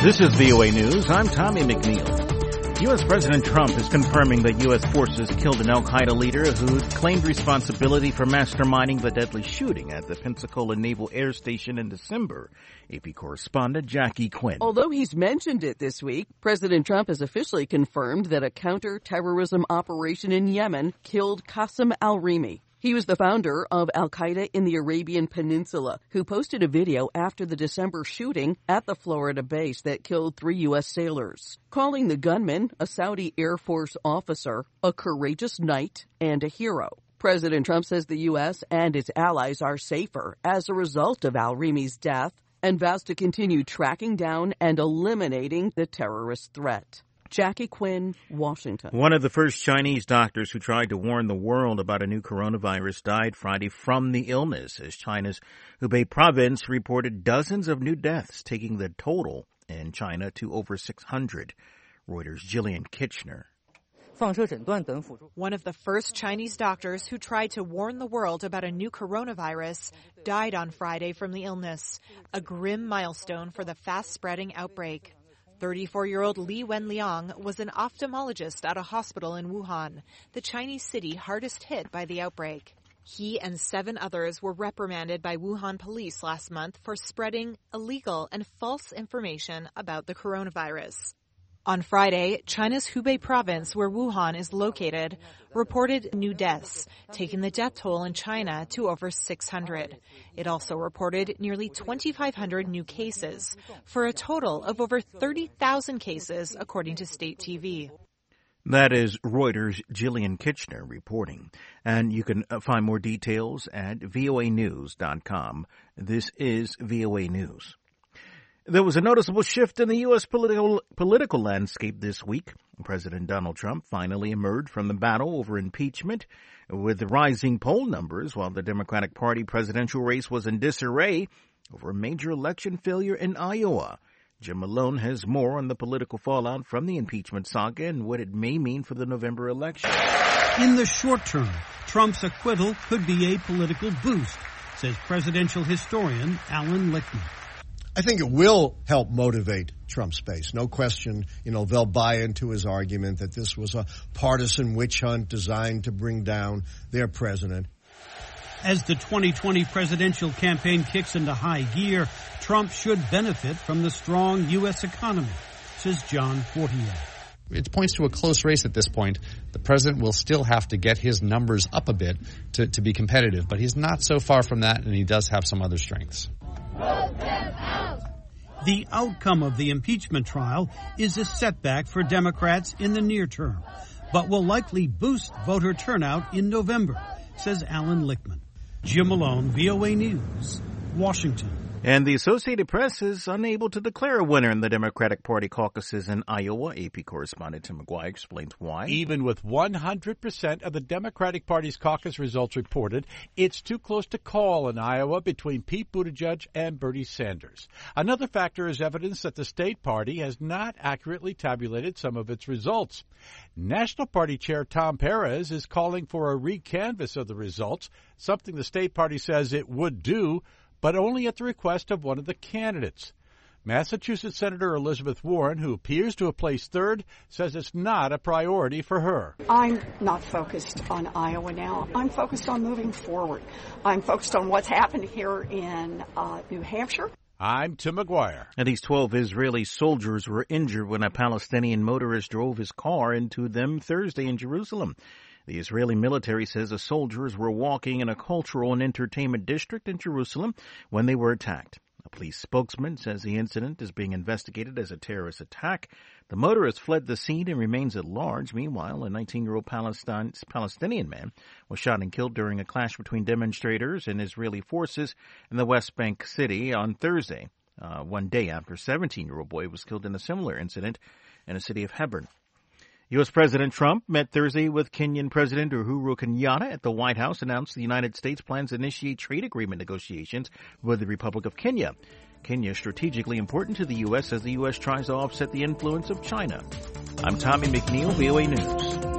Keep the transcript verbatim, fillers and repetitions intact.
This is V O A News. I'm Tommy McNeil. U S. President Trump is confirming that U S forces killed an al-Qaeda leader who claimed responsibility for masterminding the deadly shooting at the Pensacola Naval Air Station in December. A P correspondent Jackie Quinn. Although he's mentioned it this week, President Trump has officially confirmed that a counter-terrorism operation in Yemen killed Qasem al-Rimi. He was the founder of al-Qaeda in the Arabian Peninsula, who posted a video after the December shooting at the Florida base that killed three U S sailors, calling the gunman a Saudi Air Force officer, a courageous knight, and a hero. President Trump says the U S and its allies are safer as a result of al-Rimi's death and vows to continue tracking down and eliminating the terrorist threat. Jackie Quinn, Washington. One of the first Chinese doctors who tried to warn the world about a new coronavirus died Friday from the illness, as China's Hubei province reported dozens of new deaths, taking the total in China to over six hundred. Reuters' Jillian Kitchener. One of the first Chinese doctors who tried to warn the world about a new coronavirus died on Friday from the illness, a grim milestone for the fast-spreading outbreak. thirty-four-year-old Li Wenliang was an ophthalmologist at a hospital in Wuhan, the Chinese city hardest hit by the outbreak. He and seven others were reprimanded by Wuhan police last month for spreading illegal and false information about the coronavirus. On Friday, China's Hubei province, where Wuhan is located, reported new deaths, taking the death toll in China to over six hundred. It also reported nearly twenty-five hundred new cases, for a total of over thirty thousand cases, according to state T V. That is Reuters' Jillian Kitchener reporting. And you can find more details at V O A news dot com. This is V O A News. There was a noticeable shift in the U S political political landscape this week. President Donald Trump finally emerged from the battle over impeachment with the rising poll numbers, while the Democratic Party presidential race was in disarray over a major election failure in Iowa. Jim Malone has more on the political fallout from the impeachment saga and what it may mean for the November election. In the short term, Trump's acquittal could be a political boost, says presidential historian Alan Lichtman. I think it will help motivate Trump's base. No question, you know, they'll buy into his argument that this was a partisan witch hunt designed to bring down their president. As the twenty twenty presidential campaign kicks into high gear, Trump should benefit from the strong U S economy, says John Fortier. It points to a close race at this point. The president will still have to get his numbers up a bit to, to be competitive, but he's not so far from that, and he does have some other strengths. Vote them out. The outcome of the impeachment trial is a setback for Democrats in the near term, but will likely boost voter turnout in November, says Alan Lichtman. Jim Malone, V O A News, Washington. And the Associated Press is unable to declare a winner in the Democratic Party caucuses in Iowa. A P correspondent Tim McGuire explains why. Even with one hundred percent of the Democratic Party's caucus results reported, it's too close to call in Iowa between Pete Buttigieg and Bernie Sanders. Another factor is evidence that the state party has not accurately tabulated some of its results. National Party Chair Tom Perez is calling for a recanvass of the results, something the state party says it would do, but only at the request of one of the candidates. Massachusetts Senator Elizabeth Warren, who appears to have placed third, says it's not a priority for her. I'm not focused on Iowa now. I'm focused on moving forward. I'm focused on what's happened here in uh, New Hampshire. I'm Tim McGuire. And these twelve Israeli soldiers were injured when a Palestinian motorist drove his car into them Thursday in Jerusalem. The Israeli military says the soldiers were walking in a cultural and entertainment district in Jerusalem when they were attacked. A police spokesman says the incident is being investigated as a terrorist attack. The motorist fled the scene and remains at large. Meanwhile, a nineteen-year-old Palestine, Palestinian man was shot and killed during a clash between demonstrators and Israeli forces in the West Bank city on Thursday, uh, one day after a seventeen-year-old boy was killed in a similar incident in the city of Hebron. U S. President Trump met Thursday with Kenyan President Uhuru Kenyatta at the White House, announced the United States plans to initiate trade agreement negotiations with the Republic of Kenya. Kenya is strategically important to the U S as the U S tries to offset the influence of China. I'm Tommy McNeil, V O A News.